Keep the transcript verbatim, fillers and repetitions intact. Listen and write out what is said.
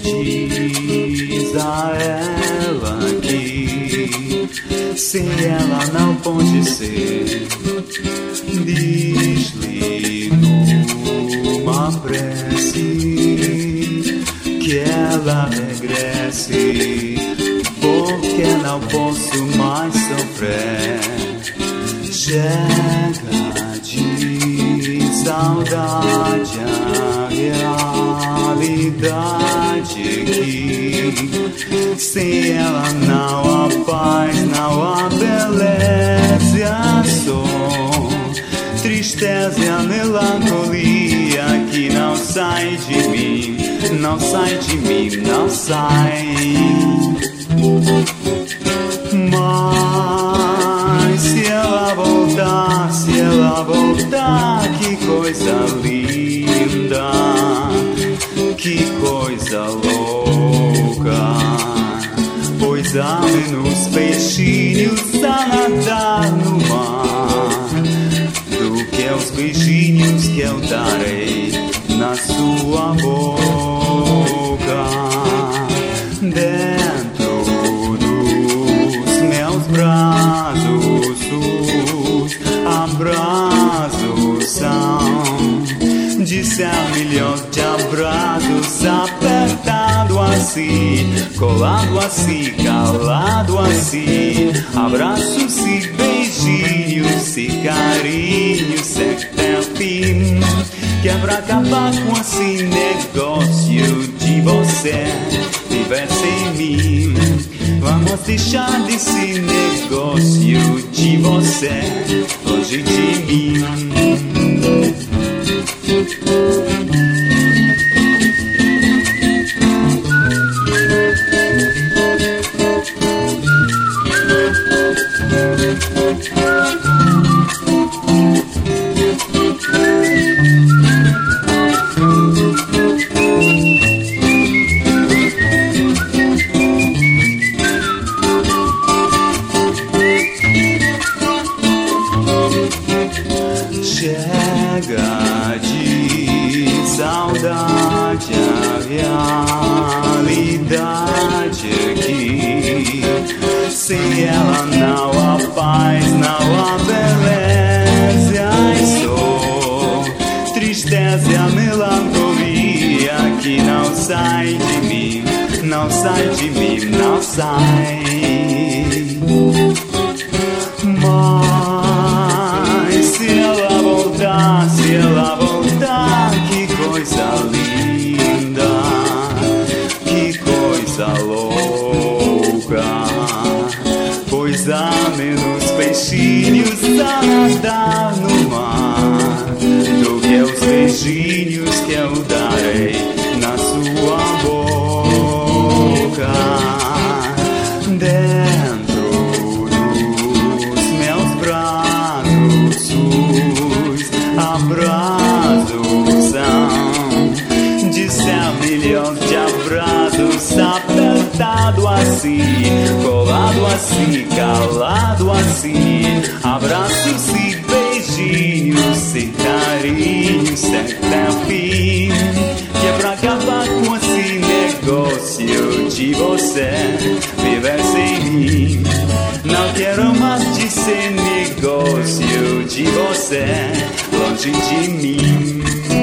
diz a ela que sem ela não pode ser. Diz-lhe numa prece que ela regresse, porque não posso mais sofrer. Chega de saudade a realidade que sem ela não há paz, não há beleza, só tristeza e a melancolia que não sai de mim, não sai de mim, não sai. Mas se ela voltar, se ela voltar, que coisa linda, que coisa louca. Pois há menos peixinhos a nadar no mar do que os beijinhos que eu darei na sua boca. Dentro dos meus braços, os abraços são de cem milhões de abraços, apertado assim, colado assim, calado assim, abraços e beijinhos e carinhos sem ter fim, que é pra acabar com esse negócio de você viver sem mim. Vamos deixar desse negócio de você longe de mim. Chega de saudade a realidade que sem ela não há paz, não há beleza, e só tristeza e a melancolia que não sai de mim, não sai de mim, não sai. Mas se ela voltar, se ela voltar, que coisa linda, que coisa louca. Pois há menos peixinhos a nadar no mar do que os beijinhos que eu darei na sua boca. Dentro dos meus braços, os abraços são de cem milhões de abraços, apertado assim, colado assim, calado assim, abraços e beijinhos e carinhos sem ter fim, que é pra acabar com esse negócio de você viver sem mim. Não quero mais de ser negócio de você longe de mim.